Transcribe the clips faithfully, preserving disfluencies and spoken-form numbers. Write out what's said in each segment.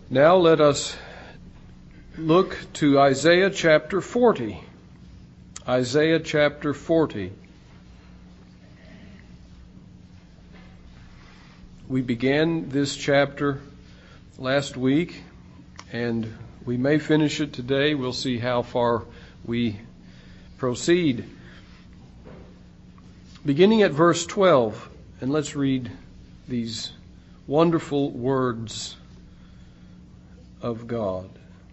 Now let us look to Isaiah chapter forty. Isaiah chapter forty. We began this chapter last week, and we may finish it today. We'll see how far we proceed. Beginning at verse twelve, and let's read these wonderful words of God.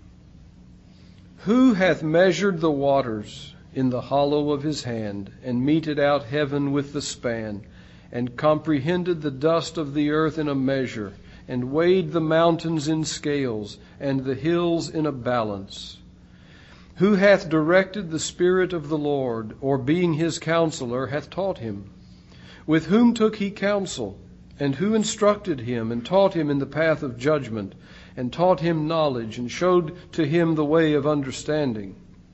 Who hath measured the waters in the hollow of his hand, and meted out heaven with the span, and comprehended the dust of the earth in a measure, and weighed the mountains in scales, and the hills in a balance? Who hath directed the Spirit of the Lord, or being his counselor, hath taught him? With whom took he counsel? And who instructed him, and taught him in the path of judgment, and taught him knowledge, and showed to him the way of understanding?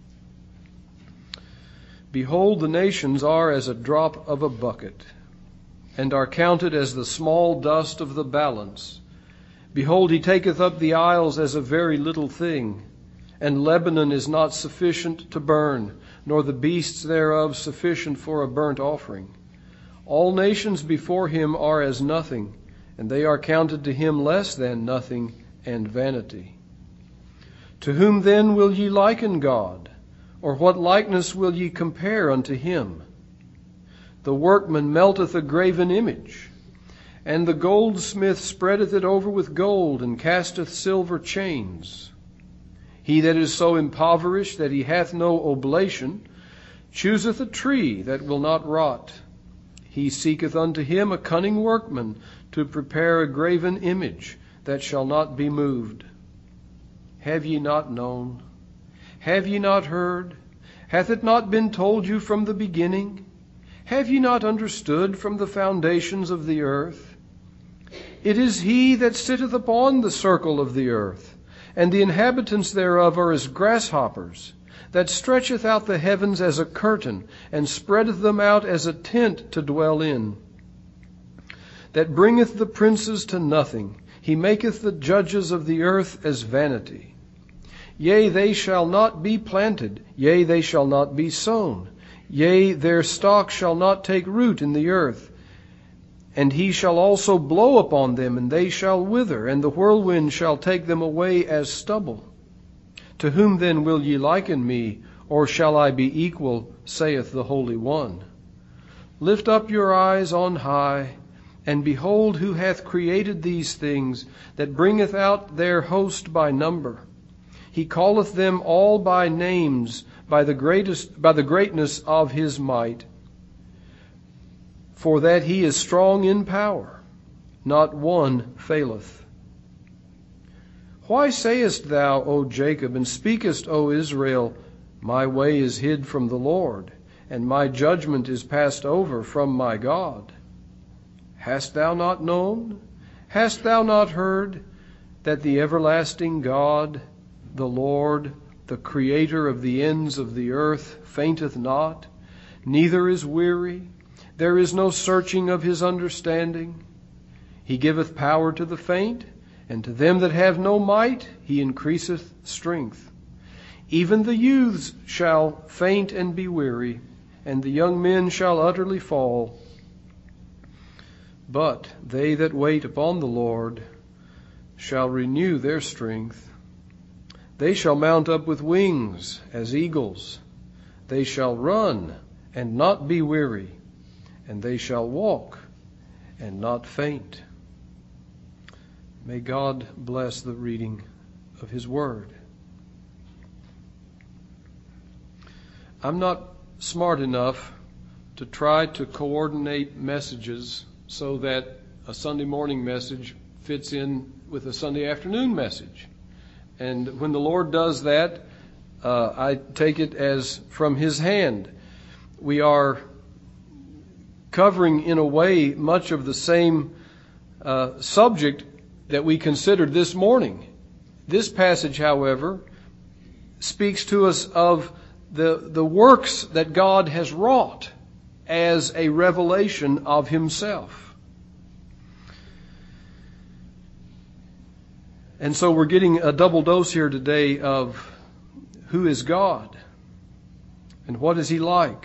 Behold, the nations are as a drop of a bucket, and are counted as the small dust of the balance. Behold, he taketh up the isles as a very little thing, and Lebanon is not sufficient to burn, nor the beasts thereof sufficient for a burnt offering. All nations before him are as nothing, and they are counted to him less than nothing and vanity. To whom then will ye liken God? Or what likeness will ye compare unto him? The workman melteth a graven image, and the goldsmith spreadeth it over with gold, and casteth silver chains. He that is so impoverished that he hath no oblation, chooseth a tree that will not rot. He seeketh unto him a cunning workman to prepare a graven image that shall not be moved. Have ye not known? Have ye not heard? Hath it not been told you from the beginning? Have ye not understood from the foundations of the earth? It is he that sitteth upon the circle of the earth, and the inhabitants thereof are as grasshoppers, that stretcheth out the heavens as a curtain, and spreadeth them out as a tent to dwell in, that bringeth the princes to nothing. He maketh the judges of the earth as vanity. Yea, they shall not be planted, yea, they shall not be sown, yea, their stock shall not take root in the earth. And he shall also blow upon them, and they shall wither, and the whirlwind shall take them away as stubble. To whom then will ye liken me, or shall I be equal, saith the Holy One? Lift up your eyes on high, and behold who hath created these things, that bringeth out their host by number. He calleth them all by names, by the greatest, by the greatness of his might. For that he is strong in power, not one faileth. Why sayest thou, O Jacob, and speakest, O Israel, my way is hid from the Lord, and my judgment is passed over from my God? Hast thou not known? Hast thou not heard that the everlasting God, the Lord, the Creator of the ends of the earth, fainteth not, neither is weary? There is no searching of his understanding. He giveth power to the faint, and to them that have no might he increaseth strength. Even the youths shall faint and be weary, and the young men shall utterly fall. But they that wait upon the Lord shall renew their strength. They shall mount up with wings as eagles. They shall run and not be weary, and they shall walk and not faint. May God bless the reading of his word. I'm not smart enough to try to coordinate messages so that a Sunday morning message fits in with a Sunday afternoon message. And when the Lord does that, uh, I take it as from his hand. We are covering in a way much of the same uh, subject that we considered this morning. This passage, however, speaks to us of the, the works that God has wrought as a revelation of himself. And so we're getting a double dose here today of who is God and what is He like.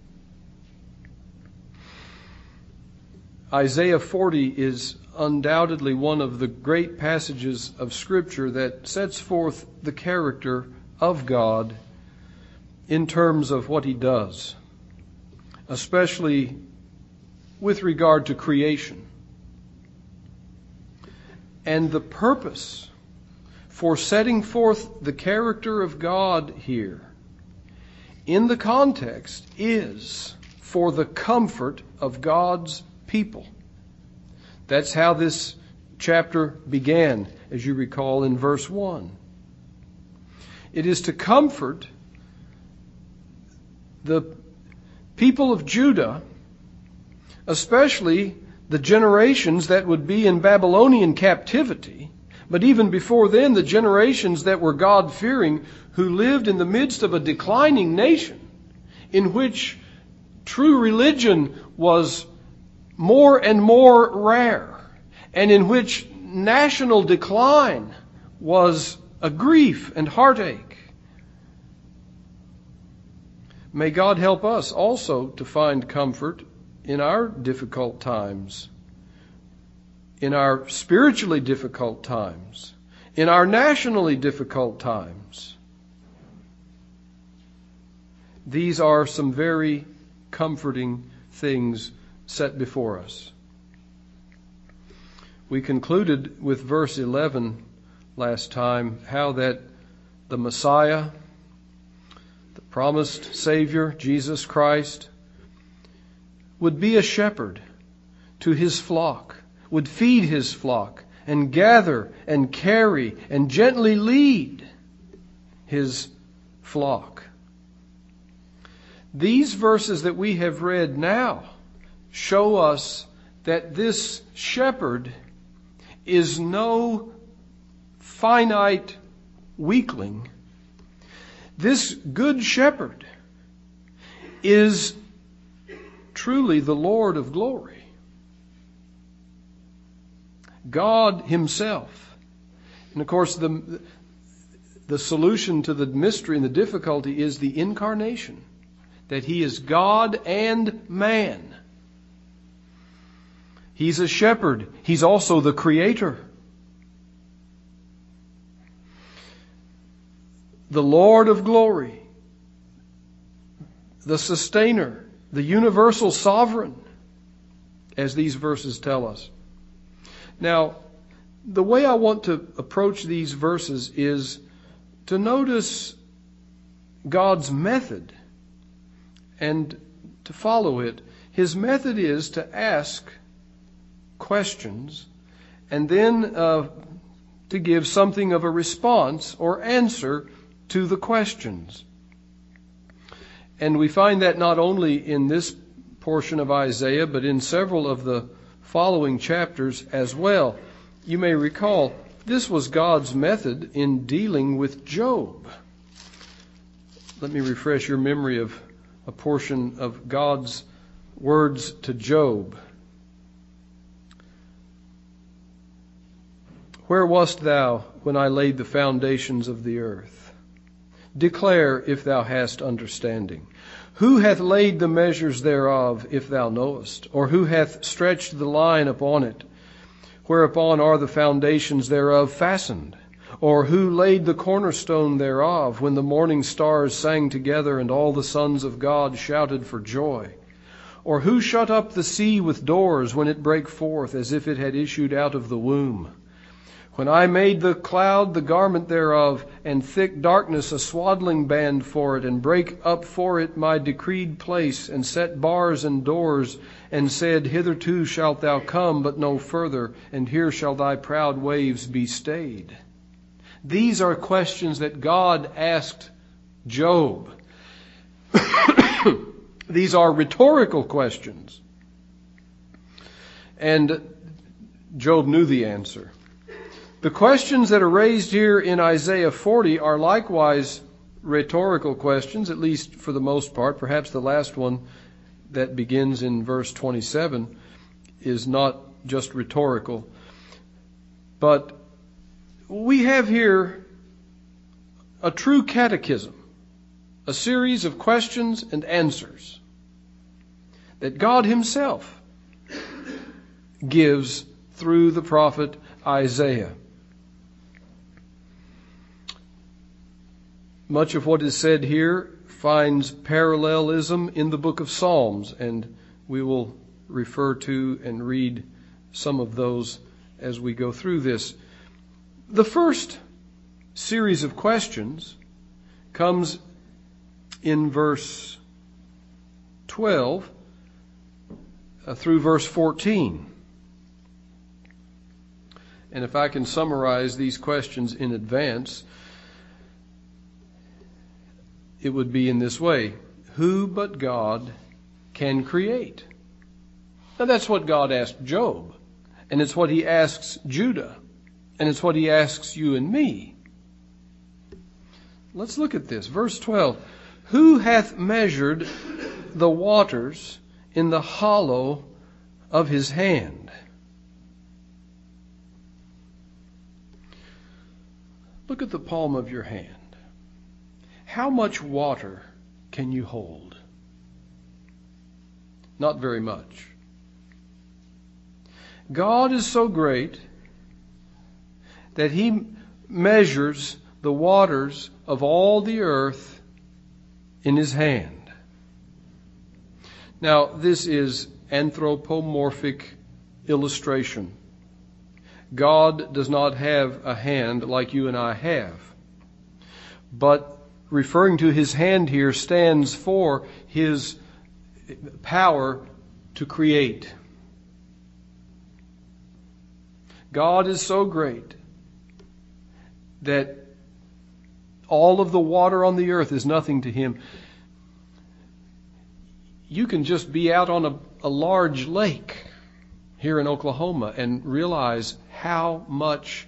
Isaiah forty is undoubtedly one of the great passages of Scripture that sets forth the character of God in terms of what He does, especially with regard to creation. And the purpose for setting forth the character of God here in the context is for the comfort of God's people. That's how this chapter began, as you recall in verse one. It is to comfort the people of Judah, especially the generations that would be in Babylonian captivity, but even before then, the generations that were God-fearing, who lived in the midst of a declining nation in which true religion was more and more rare, and in which national decline was a grief and heartache. May God help us also to find comfort in our difficult times, in our spiritually difficult times, in our nationally difficult times. These are some very comforting things set before us. We concluded with verse eleven last time, how that the Messiah, the promised Savior, Jesus Christ, would be a shepherd to His flock, would feed His flock, and gather and carry and gently lead His flock. These verses that we have read now show us that this shepherd is no finite weakling. This good shepherd is truly the Lord of glory, God Himself. And of course, the, the solution to the mystery and the difficulty is the incarnation, that He is God and man. He's a shepherd. He's also the creator. The Lord of glory, the sustainer, the universal sovereign, as these verses tell us. Now, the way I want to approach these verses is to notice God's method and to follow it. His method is to ask questions and then uh, to give something of a response or answer to the questions. And we find that not only in this portion of Isaiah, but in several of the following chapters as well. You may recall, this was God's method in dealing with Job. Let me refresh your memory of a portion of God's words to Job. Where wast thou when I laid the foundations of the earth? Declare if thou hast understanding. Who hath laid the measures thereof, if thou knowest? Or who hath stretched the line upon it? Whereupon are the foundations thereof fastened? Or who laid the cornerstone thereof, when the morning stars sang together, and all the sons of God shouted for joy? Or who shut up the sea with doors, when it brake forth, as if it had issued out of the womb? When I made the cloud the garment thereof, and thick darkness a swaddling band for it, and brake up for it my decreed place, and set bars and doors, and said, Hitherto shalt thou come, but no further, and here shall thy proud waves be stayed. These are questions that God asked Job. These are rhetorical questions. And Job knew the answer. The questions that are raised here in Isaiah forty are likewise rhetorical questions, at least for the most part. Perhaps the last one that begins in verse twenty-seven is not just rhetorical. But we have here a true catechism, a series of questions and answers that God Himself gives through the prophet Isaiah. Much of what is said here finds parallelism in the book of Psalms, and we will refer to and read some of those as we go through this. The first series of questions comes in verse twelve uh, through verse fourteen. And if I can summarize these questions in advance, it would be in this way. Who but God can create? Now that's what God asked Job. And it's what He asks Judah. And it's what He asks you and me. Let's look at this. Verse twelve. Who hath measured the waters in the hollow of His hand? Look at the palm of your hand. How much water can you hold? Not very much. God is so great that He measures the waters of all the earth in His hand. Now, this is anthropomorphic illustration. God does not have a hand like you and I have. But referring to His hand here stands for His power to create. God is so great that all of the water on the earth is nothing to Him. You can just be out on a, a large lake here in Oklahoma and realize how much,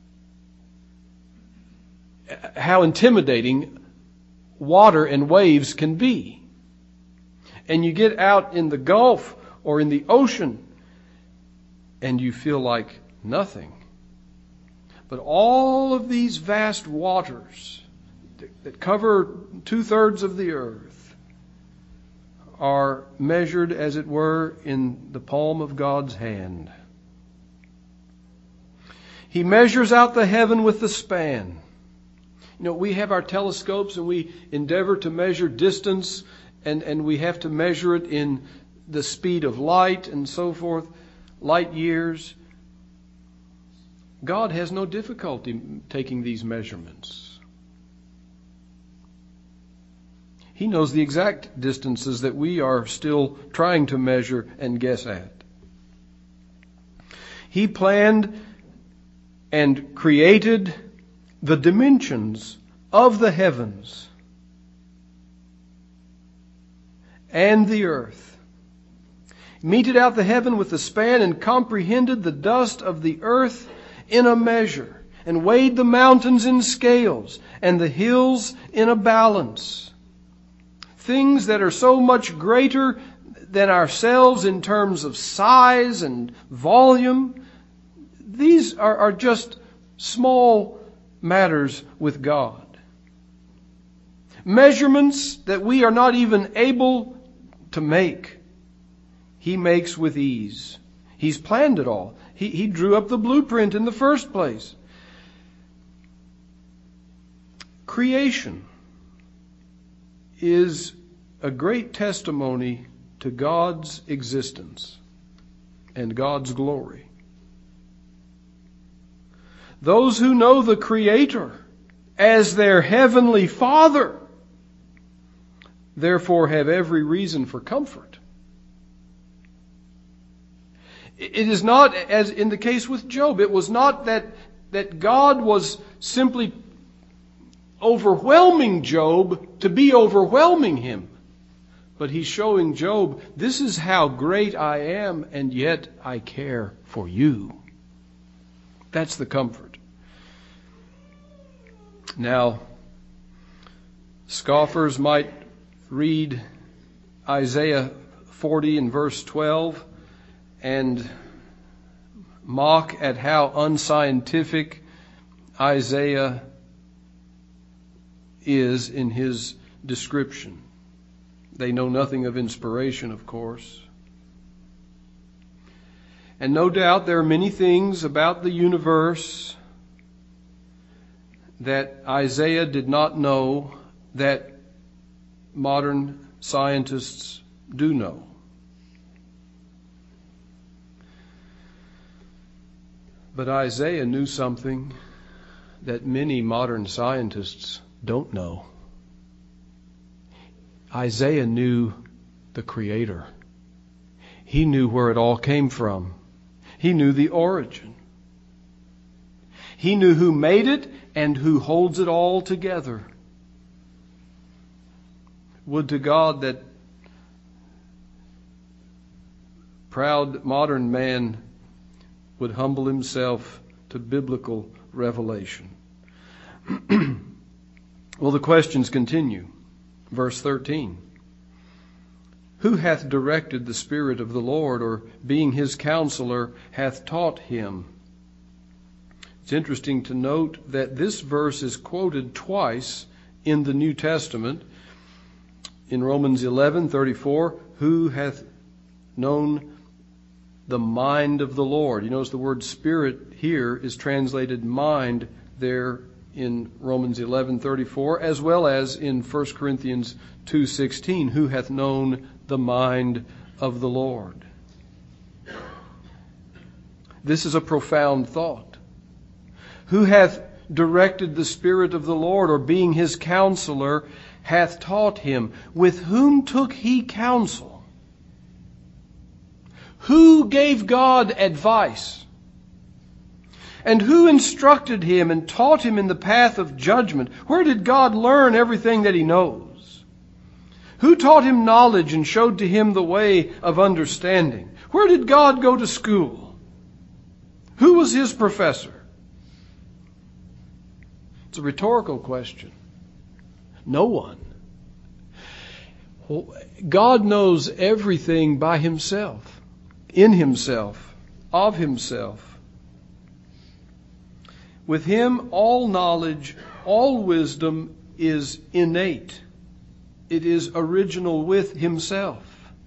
how intimidating water and waves can be. And you get out in the Gulf or in the ocean and you feel like nothing. But all of these vast waters that cover two-thirds of the earth are measured, as it were, in the palm of God's hand. He measures out the heaven with the span. You know, we have our telescopes and we endeavor to measure distance, and, and we have to measure it in the speed of light and so forth, light years. God has no difficulty taking these measurements. He knows the exact distances that we are still trying to measure and guess at. He planned and created the dimensions of the heavens and the earth, meted out the heaven with the span, and comprehended the dust of the earth in a measure, and weighed the mountains in scales, and the hills in a balance. Things that are so much greater than ourselves in terms of size and volume, these are, are just small matters with God. Measurements that we are not even able to make, He makes with ease. He's planned it all. He, he drew up the blueprint in the first place. Creation is a great testimony to God's existence and God's glory. Those who know the Creator as their heavenly Father, therefore have every reason for comfort. It is not, as in the case with Job, it was not that, that God was simply overwhelming Job to be overwhelming him. But He's showing Job, this is how great I am, and yet I care for you. That's the comfort. Now, scoffers might read Isaiah forty and verse twelve and mock at how unscientific Isaiah is in his description. They know nothing of inspiration, of course. And no doubt there are many things about the universe that Isaiah did not know that modern scientists do know. But Isaiah knew something that many modern scientists don't know. Isaiah knew the Creator. He knew where it all came from. He knew the origin. He knew who made it and who holds it all together. Would to God that proud modern man would humble himself to biblical revelation. Well, the questions continue. Verse thirteen. Who hath directed the Spirit of the Lord, or being his counselor, hath taught him? It's interesting to note that this verse is quoted twice in the New Testament. In Romans eleven thirty-four, who hath known the mind of the Lord? You notice the word Spirit here is translated mind there in Romans eleven thirty-four, as well as in First Corinthians two sixteen, who hath known the mind of the Lord? This is a profound thought. Who hath directed the Spirit of the Lord, or being his counselor, hath taught him? With whom took he counsel? Who gave God advice? And who instructed him and taught him in the path of judgment? Where did God learn everything that he knows? Who taught him knowledge and showed to him the way of understanding? Where did God go to school? Who was his professor? It's a rhetorical question. No one. God knows everything by himself, in himself, of himself. With him, all knowledge, all wisdom is innate. It is original with himself.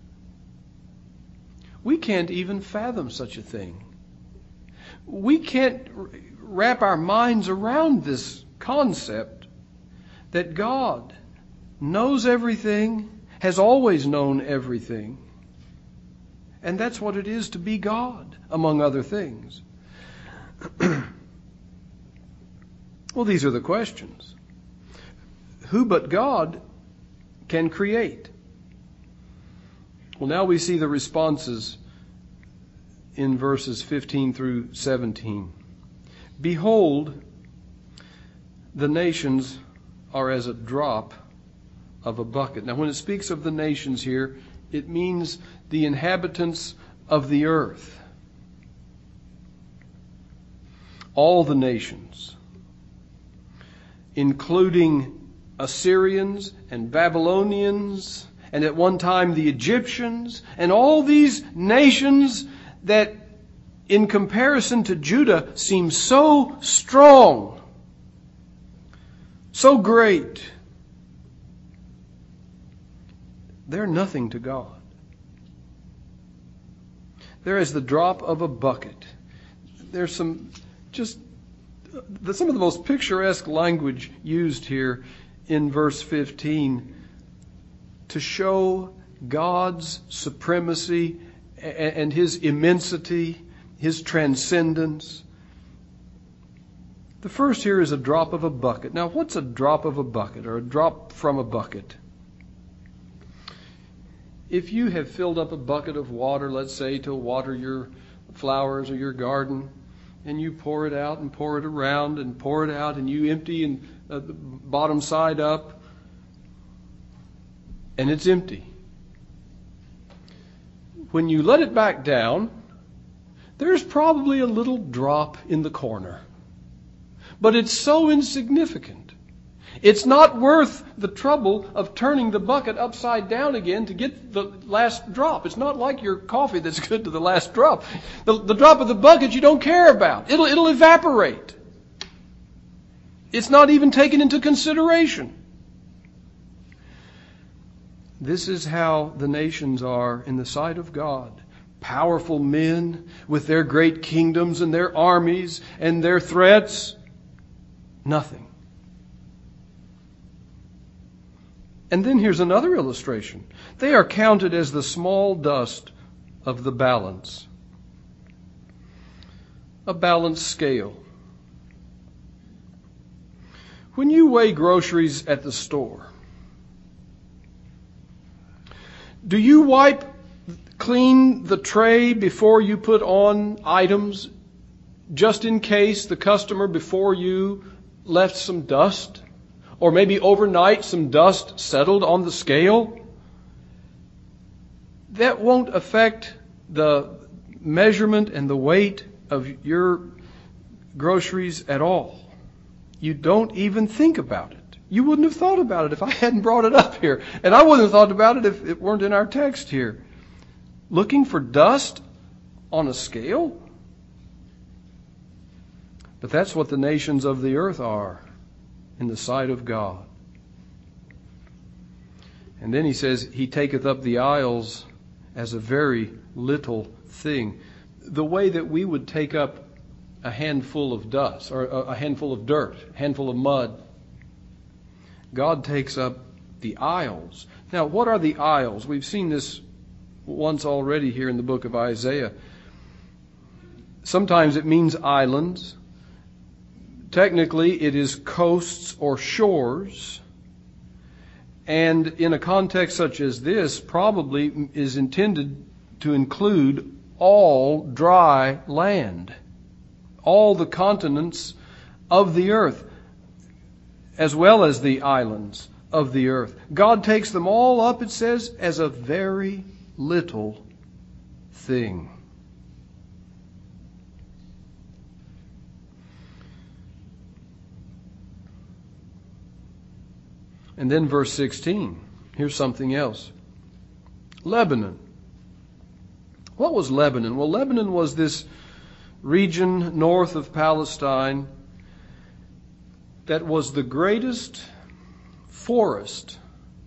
We can't even fathom such a thing. We can't wrap our minds around this concept that God knows everything, has always known everything. And that's what it is to be God, among other things. Well, these are the questions. Who but God can create? Well, now we see the responses in verses fifteen through seventeen. Behold, the nations are as a drop of a bucket. Now, when it speaks of the nations here, it means the inhabitants of the earth. All the nations, including Assyrians and Babylonians, and at one time the Egyptians, and all these nations that in comparison to Judah seem so strong, so great. They're nothing to God. They're as the drop of a bucket. There's some just the, some of the most picturesque language used here in verse fifteen to show God's supremacy and his immensity, his transcendence. The first here is a drop of a bucket. Now, what's a drop of a bucket, or a drop from a bucket? If you have filled up a bucket of water, let's say, to water your flowers or your garden, and you pour it out and pour it around and pour it out, and you empty and uh, the bottom side up, and it's empty. When you let it back down, there's probably a little drop in the corner. But it's so insignificant. It's not worth the trouble of turning the bucket upside down again to get the last drop. It's not like your coffee that's good to the last drop. The, the drop of the bucket you don't care about. It'll, it'll evaporate. It's not even taken into consideration. This is how the nations are in the sight of God. Powerful men with their great kingdoms and their armies and their threats. Nothing. And then here's another illustration. They are counted as the small dust of the balance. A balance scale. When you weigh groceries at the store, do you wipe clean the tray before you put on items, just in case the customer before you left some dust? Or maybe overnight some dust settled on the scale? That won't affect the measurement and the weight of your groceries at all. You don't even think about it. You wouldn't have thought about it if I hadn't brought it up here. And I wouldn't have thought about it if it weren't in our text here. Looking for dust on a scale? But that's what the nations of the earth are in the sight of God. And then he says, He taketh up the isles as a very little thing. The way that we would take up a handful of dust, or a handful of dirt, a handful of mud, God takes up the isles. Now, what are the isles? We've seen this once already here in the book of Isaiah. Sometimes it means islands. Technically, it is coasts or shores. And in a context such as this, probably is intended to include all dry land, all the continents of the earth, as well as the islands of the earth. God takes them all up, it says, as a very little thing. And then verse sixteen. Here's something else. Lebanon. What was Lebanon? Well, Lebanon was this region north of Palestine that was the greatest forest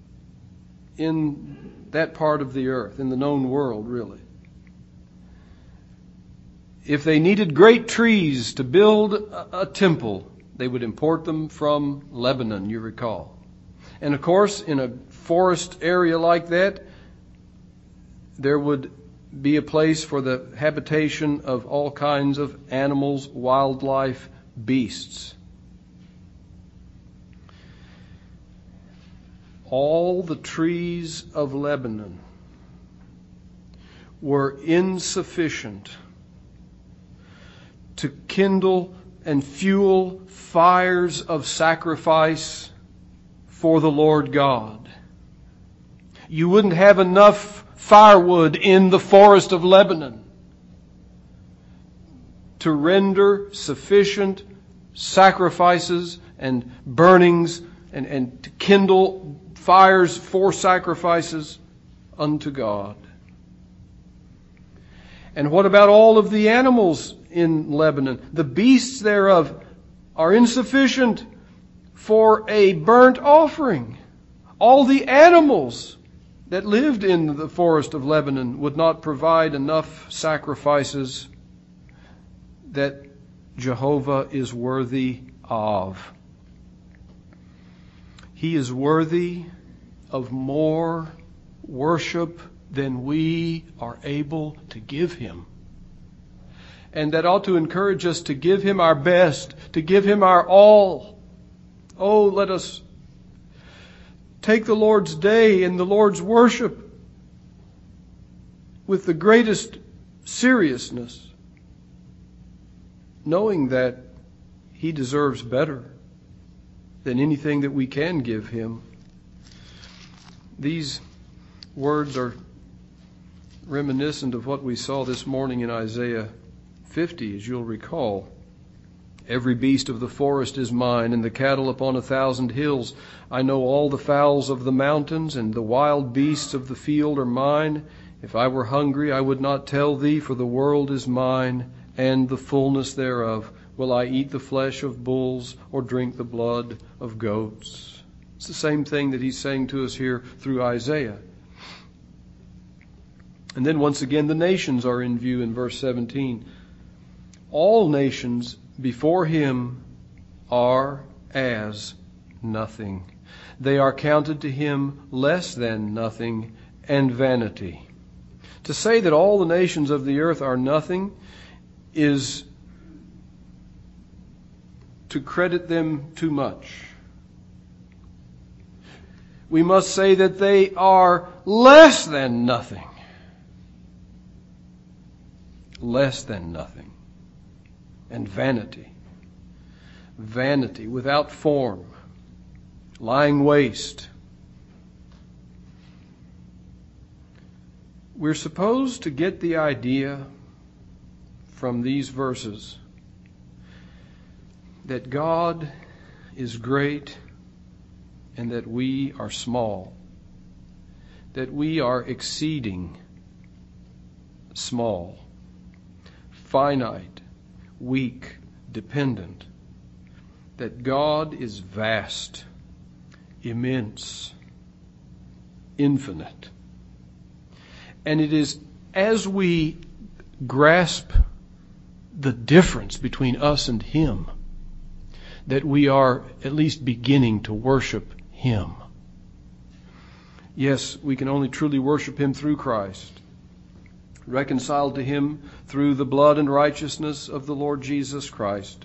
in that part of the earth, in the known world, really. If they needed great trees to build a, a temple, they would import them from Lebanon, you recall. And of course, in a forest area like that, there would be a place for the habitation of all kinds of animals, wildlife, beasts. All the trees of Lebanon were insufficient to kindle and fuel fires of sacrifice for the Lord God. You wouldn't have enough firewood in the forest of Lebanon to render sufficient sacrifices and burnings and, and to kindle fires for sacrifices unto God. And what about all of the animals in Lebanon? The beasts thereof are insufficient for a burnt offering. All the animals that lived in the forest of Lebanon would not provide enough sacrifices that Jehovah is worthy of. He is worthy of more worship than we are able to give Him. And that ought to encourage us to give Him our best, to give Him our all. Oh, let us take the Lord's day and the Lord's worship with the greatest seriousness, knowing that He deserves better than anything that we can give Him. These words are reminiscent of what we saw this morning in Isaiah fifty, as you'll recall. Every beast of the forest is mine, and the cattle upon a thousand hills. I know all the fowls of the mountains, and the wild beasts of the field are mine. If I were hungry, I would not tell thee, for the world is mine, and the fullness thereof. will I eat the flesh of bulls or drink the blood of goats? It's the same thing that he's saying to us here through Isaiah. And then once again, the nations are in view in verse seventeen. All nations before him are as nothing. They are counted to him less than nothing and vanity. To say that all the nations of the earth are nothing is to credit them too much. We must say that they are less than nothing. Less than nothing. And vanity. Vanity without form. Lying waste. We're supposed to get the idea from these verses that God is great and that we are small. That we are exceeding small, finite, weak, dependent. That God is vast, immense, infinite. And it is as we grasp the difference between us and Him that we are at least beginning to worship Him. Yes, we can only truly worship Him through Christ, reconciled to Him through the blood and righteousness of the Lord Jesus Christ.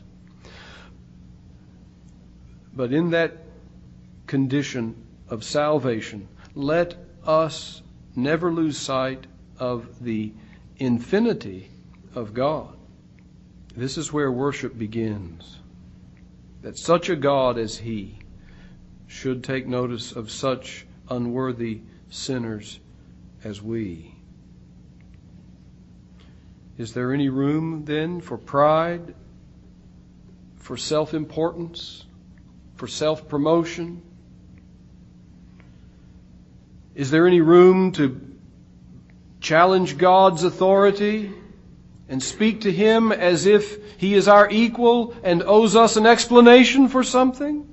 But in that condition of salvation, let us never lose sight of the infinity of God. This is where worship begins. That such a God as He should take notice of such unworthy sinners as we. Is there any room then for pride, for self-importance, for self-promotion? Is there any room to challenge God's authority and speak to Him as if He is our equal and owes us an explanation for something?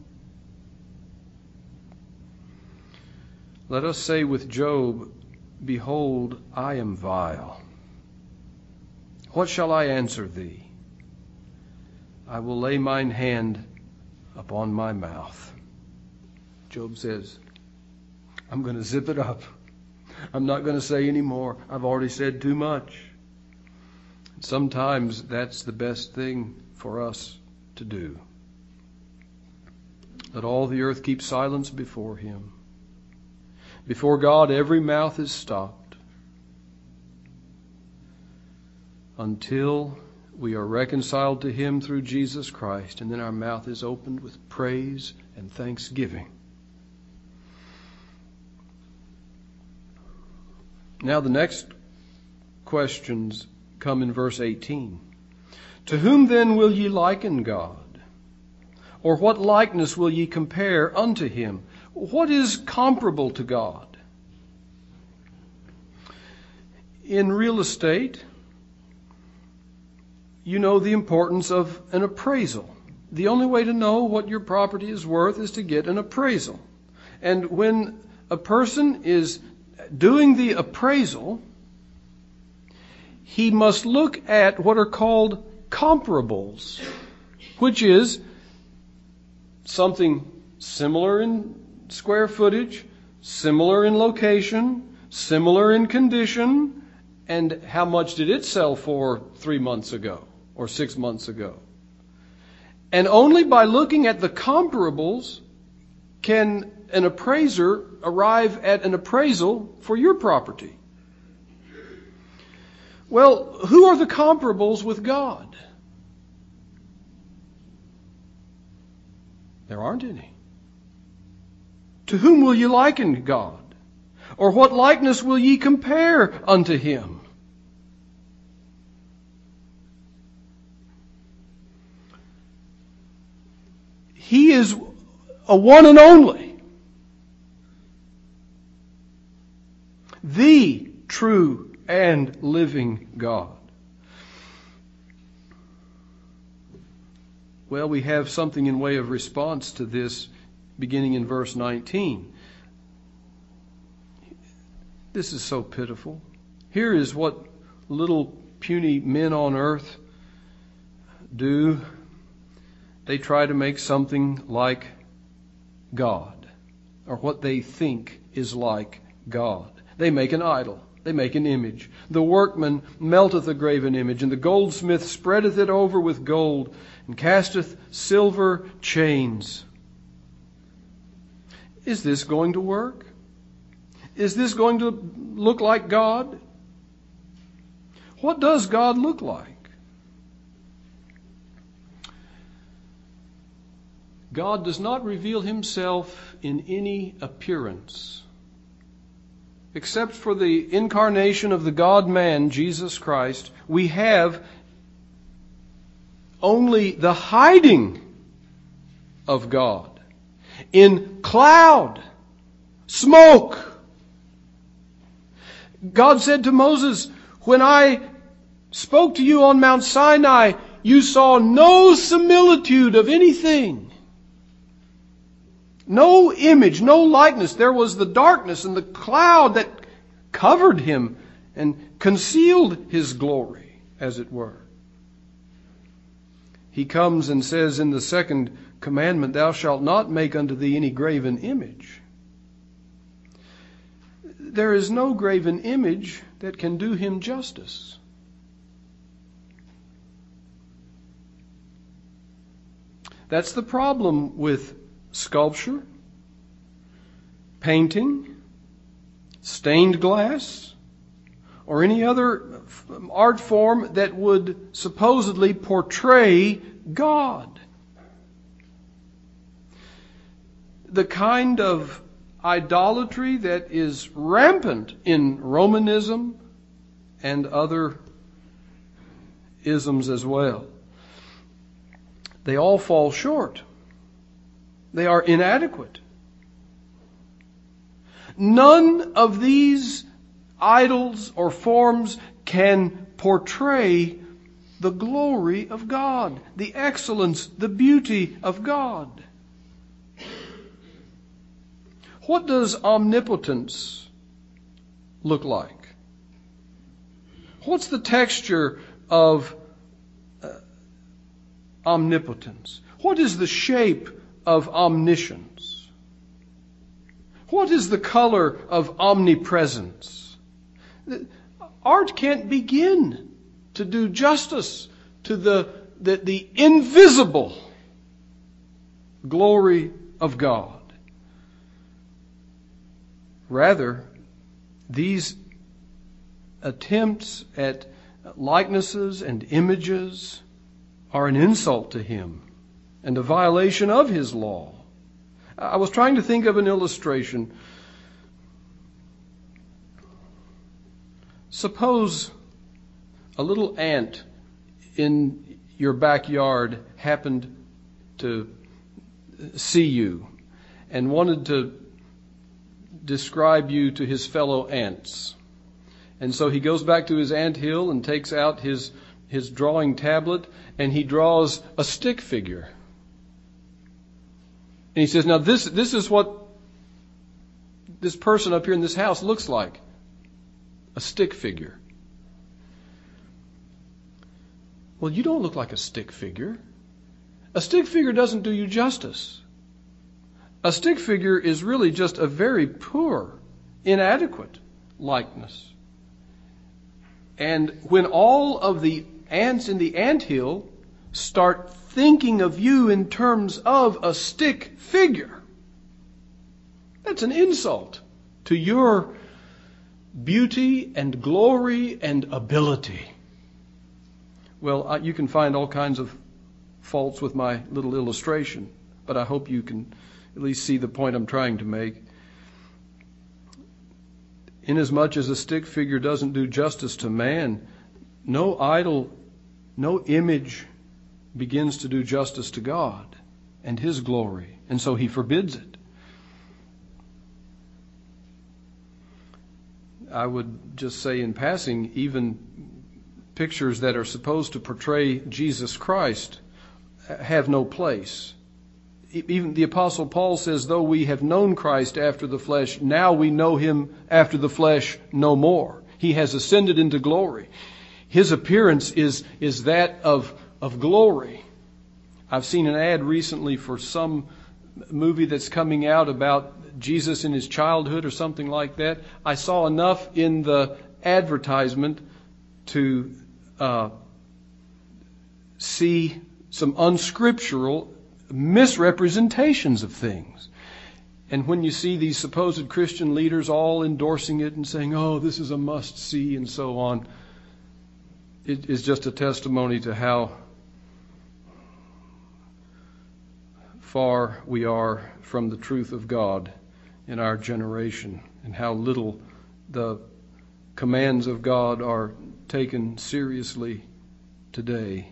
Let us say with Job, "Behold, I am vile. What shall I answer thee? I will lay mine hand upon my mouth." Job says, I'm going to zip it up. I'm not going to say any more. I've already said too much. Sometimes that's the best thing for us to do. Let all the earth keep silence before Him. Before God, every mouth is stopped until we are reconciled to Him through Jesus Christ, and then our mouth is opened with praise and thanksgiving. Now the next questions come in verse eighteen. To whom then will ye liken God? Or what likeness will ye compare unto Him? What is comparable to God? In real estate, you know the importance of an appraisal. The only way to know what your property is worth is to get an appraisal. And when a person is doing the appraisal, he must look at what are called comparables, which is something similar in square footage, similar in location, similar in condition, and how much did it sell for three months ago or six months ago. And only by looking at the comparables can an appraiser arrive at an appraisal for your property. Well, who are the comparables with God? There aren't any. To whom will ye liken God? Or what likeness will ye compare unto Him? He is a one and only. The true and living God. Well, we have something in way of response to this beginning in verse nineteen. This is so pitiful. Here is what little puny men on earth do. They try to make something like God, or what they think is like God. They make an idol. They make an image. The workman melteth a graven image, and the goldsmith spreadeth it over with gold, and casteth silver chains. Is this going to work? Is this going to look like God? What does God look like? God does not reveal himself in any appearance. Except for the incarnation of the God-man, Jesus Christ, we have only the hiding of God in cloud, smoke. God said to Moses, when I spoke to you on Mount Sinai, you saw no similitude of anything. No image, no likeness. There was the darkness and the cloud that covered him and concealed his glory, as it were. He comes and says in the second commandment, thou shalt not make unto thee any graven image. There is no graven image that can do him justice. That's the problem with sculpture, painting, stained glass, or any other art form that would supposedly portray God. The kind of idolatry that is rampant in Romanism and other isms as well. They all fall short. They are inadequate. None of these idols or forms can portray the glory of God, the excellence, the beauty of God. What does omnipotence look like? What's the texture of uh, omnipotence? What is the shape of omniscience? What is the color of omnipresence? Art can't begin to do justice to the, the, the invisible glory of God. Rather, these attempts at likenesses and images are an insult to him and a violation of his law. I was trying to think of an illustration. Suppose a little ant in your backyard happened to see you and wanted to describe you to his fellow ants. And so he goes back to his anthill and takes out his, his drawing tablet and he draws a stick figure. And he says, now this, this is what this person up here in this house looks like. A stick figure. Well, you don't look like a stick figure. A stick figure doesn't do you justice. A stick figure is really just a very poor, inadequate likeness. And when all of the ants in the anthill start thinking of you in terms of a stick figure, that's an insult to your beauty and glory and ability. Well, uh, you can find all kinds of faults with my little illustration, but I hope you can at least see the point I'm trying to make. Inasmuch as a stick figure doesn't do justice to man, no idol, no image begins to do justice to God and His glory, and so He forbids it. I would just say in passing, even pictures that are supposed to portray Jesus Christ have no place. Even the Apostle Paul says, though we have known Christ after the flesh, now we know Him after the flesh no more. He has ascended into glory. His appearance is, is that of, of glory. I've seen an ad recently for some movie that's coming out about Jesus in His childhood or something like that. I saw enough in the advertisement to uh, see some unscriptural misrepresentations of things. And when you see these supposed Christian leaders all endorsing it and saying, oh, this is a must-see and so on, it is just a testimony to how far we are from the truth of God in our generation and how little the commands of God are taken seriously today.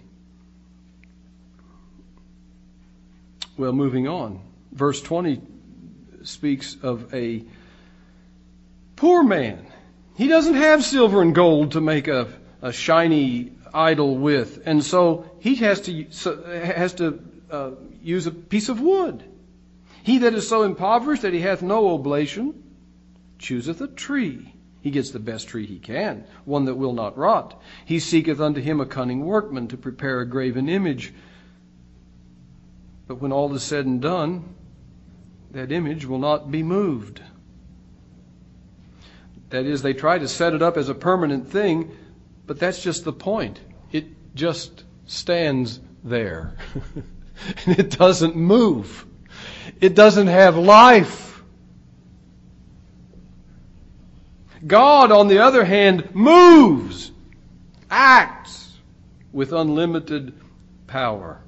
Well, moving on. Verse twenty speaks of a poor man. He doesn't have silver and gold to make a, a shiny idol with. And so he has to, so, has to uh, use a piece of wood. He that is so impoverished that he hath no oblation, chooseth a tree. He gets the best tree he can, one that will not rot. He seeketh unto him a cunning workman to prepare a graven image. But when all is said and done, that image will not be moved. That is, they try to set it up as a permanent thing, but that's just the point. It just stands there. And it doesn't move. It doesn't have life. God, on the other hand, moves, acts with unlimited power.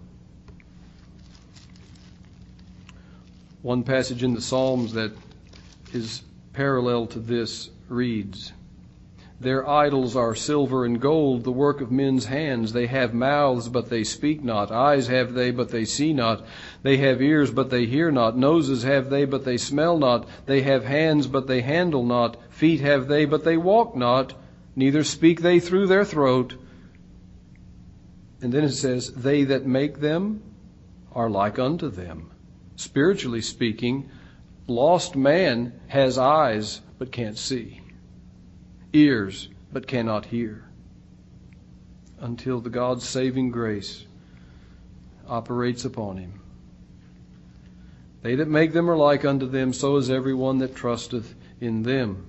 One passage in the Psalms that is parallel to this reads, their idols are silver and gold, the work of men's hands. They have mouths, but they speak not. Eyes have they, but they see not. They have ears, but they hear not. Noses have they, but they smell not. They have hands, but they handle not. Feet have they, but they walk not. Neither speak they through their throat. And then it says, they that make them are like unto them. Spiritually speaking, lost man has eyes but can't see, ears but cannot hear, until the God's saving grace operates upon him. They that make them are like unto them, so is every one that trusteth in them.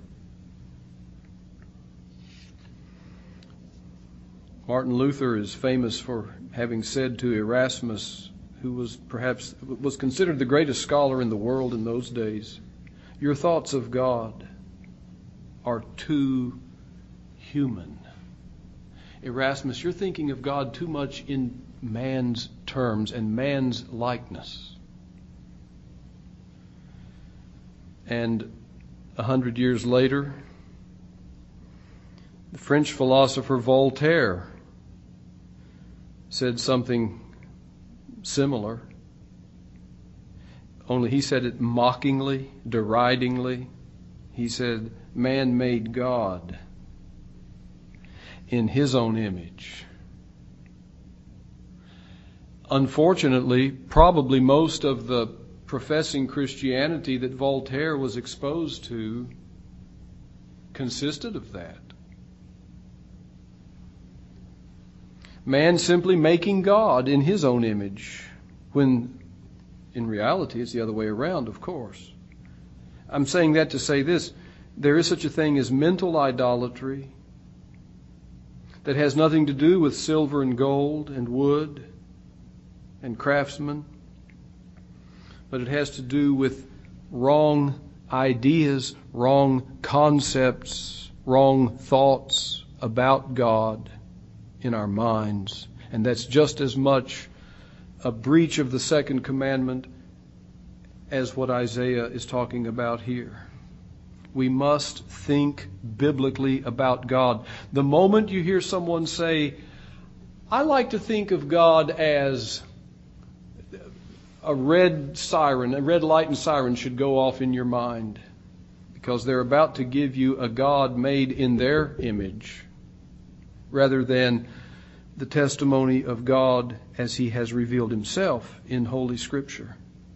Martin Luther is famous for having said to Erasmus, who was perhaps was considered the greatest scholar in the world in those days, your thoughts of God are too human. Erasmus, you're thinking of God too much in man's terms and man's likeness. And a hundred years later, the French philosopher Voltaire said something similar, only he said it mockingly, deridingly. He said, man made God in his own image. Unfortunately, probably most of the professing Christianity that Voltaire was exposed to consisted of that. Man simply making God in his own image, when in reality it's the other way around, of course. I'm saying that to say this, there is such a thing as mental idolatry that has nothing to do with silver and gold and wood and craftsmen, but it has to do with wrong ideas, wrong concepts, wrong thoughts about God in our minds. And that's just as much a breach of the second commandment as what Isaiah is talking about here. We must think biblically about God. The moment you hear someone say, I like to think of God as a red siren, a red light and siren should go off in your mind, because they're about to give you a God made in their image, rather than the testimony of God as He has revealed Himself in Holy Scripture.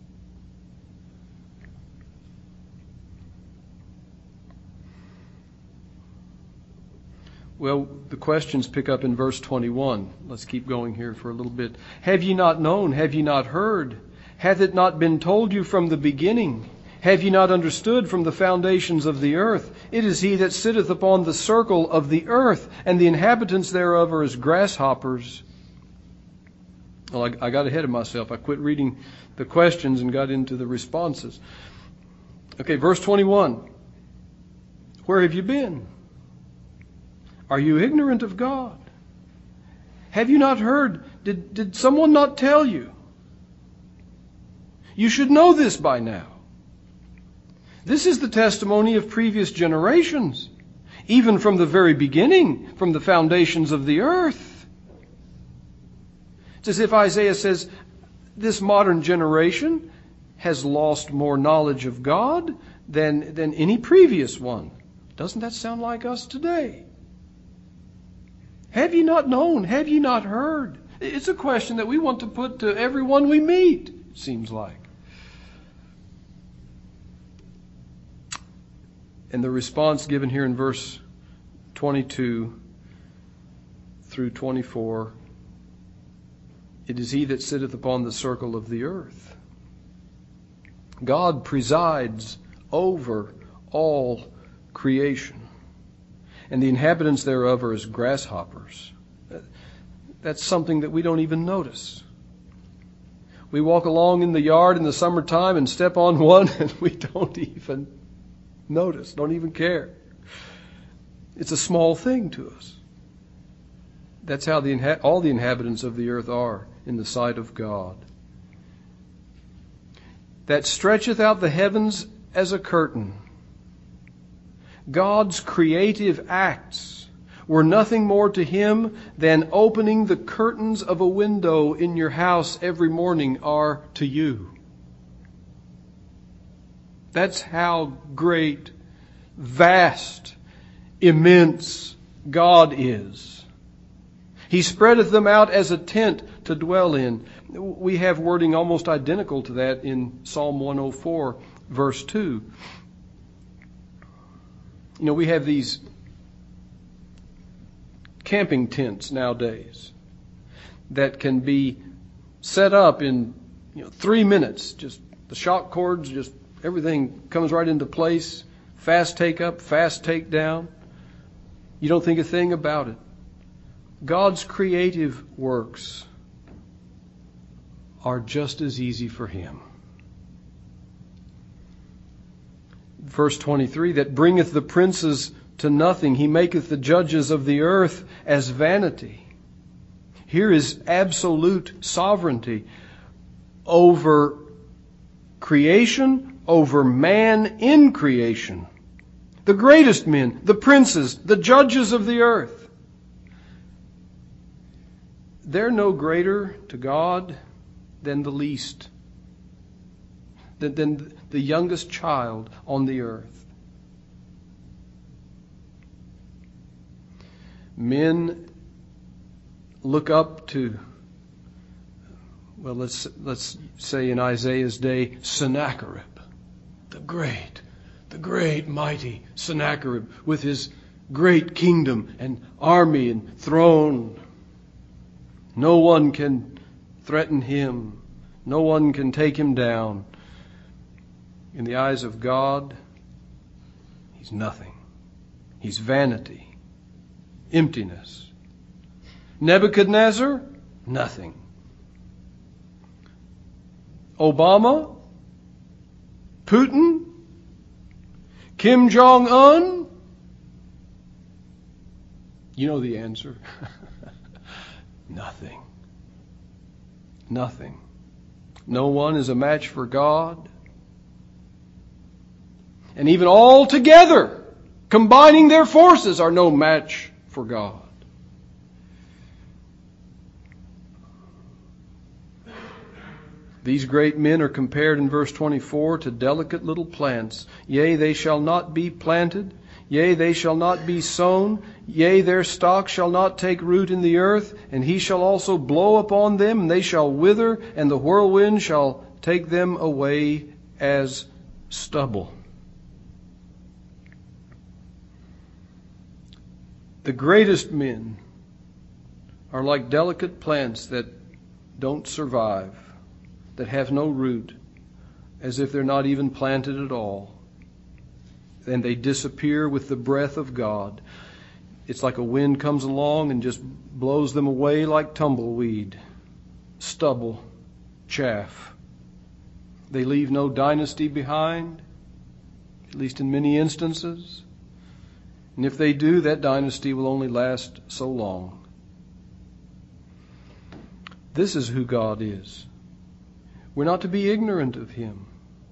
Well, the questions pick up in verse twenty-one. Let's keep going here for a little bit. Have ye not known? Have ye not heard? Hath it not been told you from the beginning? Have ye not understood from the foundations of the earth? It is He that sitteth upon the circle of the earth, and the inhabitants thereof are as grasshoppers. Well, I, I got ahead of myself. I quit reading the questions and got into the responses. Okay, verse twenty-one. Where have you been? Are you ignorant of God? Have you not heard? Did, did someone not tell you? You should know this by now. This is the testimony of previous generations, even from the very beginning, from the foundations of the earth. It's as if Isaiah says, this modern generation has lost more knowledge of God than, than any previous one. Doesn't that sound like us today? Have ye not known? Have ye not heard? It's a question that we want to put to everyone we meet, it seems like. And the response given here in verse twenty-two through twenty-four, it is He that sitteth upon the circle of the earth. God presides over all creation, and the inhabitants thereof are as grasshoppers. That's something that we don't even notice. We walk along in the yard in the summertime and step on one and we don't even notice, don't even care. It's a small thing to us. That's how the inha- all the inhabitants of the earth are in the sight of God. That stretcheth out the heavens as a curtain. God's creative acts were nothing more to Him than opening the curtains of a window in your house every morning are to you. That's how great, vast, immense God is. He spreadeth them out as a tent to dwell in. We have wording almost identical to that in Psalm one oh four, verse two. You know, we have these camping tents nowadays that can be set up in, you know, three minutes. Just the shock cords, just everything comes right into place. Fast take up, fast take down. You don't think a thing about it. God's creative works are just as easy for Him. Verse twenty-three, that bringeth the princes to nothing. He maketh the judges of the earth as vanity. Here is absolute sovereignty over creation, over man in creation. The greatest men, the princes, the judges of the earth. They're no greater to God than the least, than, than the youngest child on the earth. Men look up to, well, let's let's say in Isaiah's day, Sennacherib, the great, the great mighty Sennacherib with his great kingdom and army and throne. No one can threaten him. No one can take him down. In the eyes of God, he's nothing. He's vanity. Emptiness. Nebuchadnezzar, nothing. Obama, Putin, Kim Jong-un, you know the answer. Nothing. Nothing. No one is a match for God. And even all together, combining their forces, are no match for God. These great men are compared in verse twenty-four to delicate little plants. Yea, they shall not be planted, Yea, they shall not be sown. Yea, their stock shall not take root in the earth. And he shall also blow upon them, and they shall wither, and the whirlwind shall take them away as stubble. The greatest men are like delicate plants that don't survive, that have no root, as if they're not even planted at all. And they disappear with the breath of God. It's like a wind comes along and just blows them away like tumbleweed, stubble, chaff. They leave no dynasty behind, at least in many instances. And if they do, that dynasty will only last so long. This is who God is. We're not to be ignorant of Him.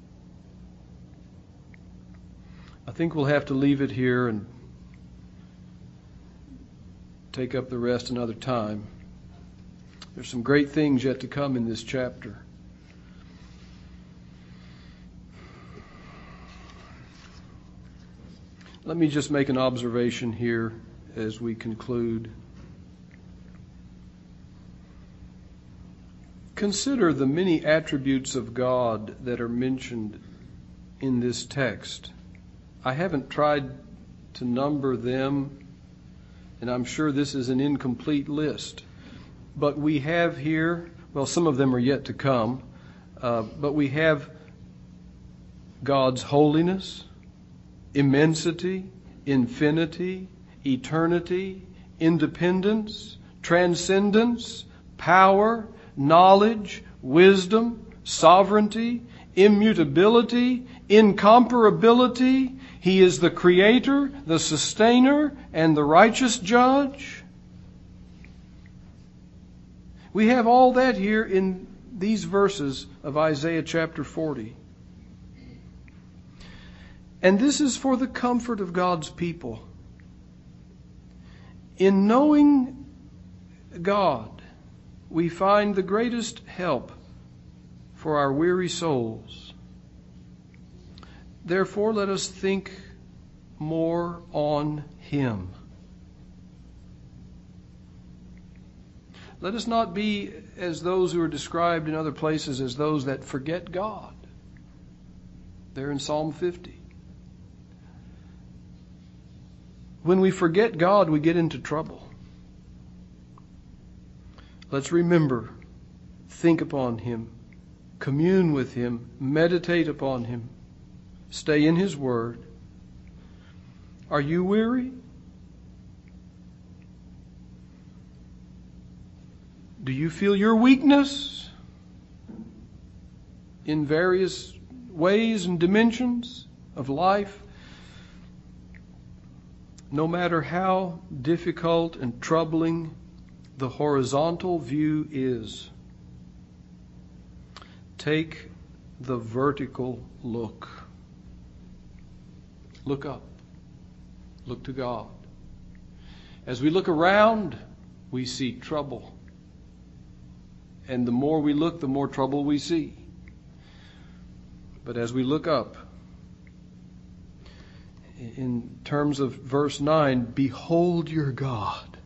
I think we'll have to leave it here and take up the rest another time. There's some great things yet to come in this chapter. Let me just make an observation here as we conclude. Consider the many attributes of God that are mentioned in this text. I haven't tried to number them, and I'm sure this is an incomplete list. But we have here, well, some of them are yet to come, uh, but we have God's holiness, immensity, infinity, eternity, independence, transcendence, power, knowledge, wisdom, sovereignty, immutability, incomparability. He is the creator, the sustainer, and the righteous judge. We have all that here in these verses of Isaiah chapter forty. And this is for the comfort of God's people. In knowing God, we find the greatest help for our weary souls. Therefore, let us think more on Him. Let us not be as those who are described in other places as those that forget God. They're in Psalm fifty. When we forget God, we get into trouble. Let's remember, think upon Him, commune with Him, meditate upon Him, stay in His Word. Are you weary? Do you feel your weakness in various ways and dimensions of life? No matter how difficult and troubling the horizontal view is, take the vertical look. Look up. Look to God. As we look around, we see trouble. And the more we look, the more trouble we see. But as we look up, in terms of verse nine, behold your God.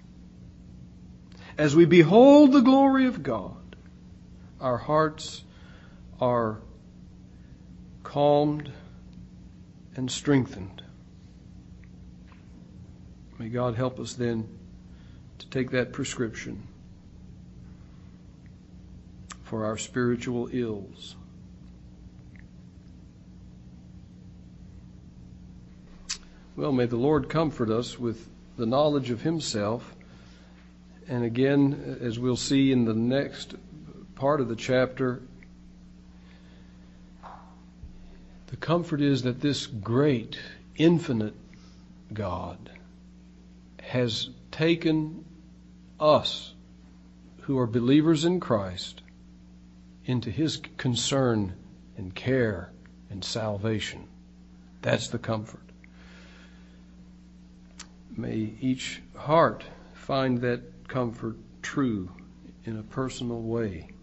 As we behold the glory of God, our hearts are calmed and strengthened. May God help us then to take that prescription for our spiritual ills. Well, may the Lord comfort us with the knowledge of Himself. And again, as we'll see in the next part of the chapter, the comfort is that this great, infinite God has taken us who are believers in Christ into His concern and care and salvation. That's the comfort. May each heart find that comfort true in a personal way.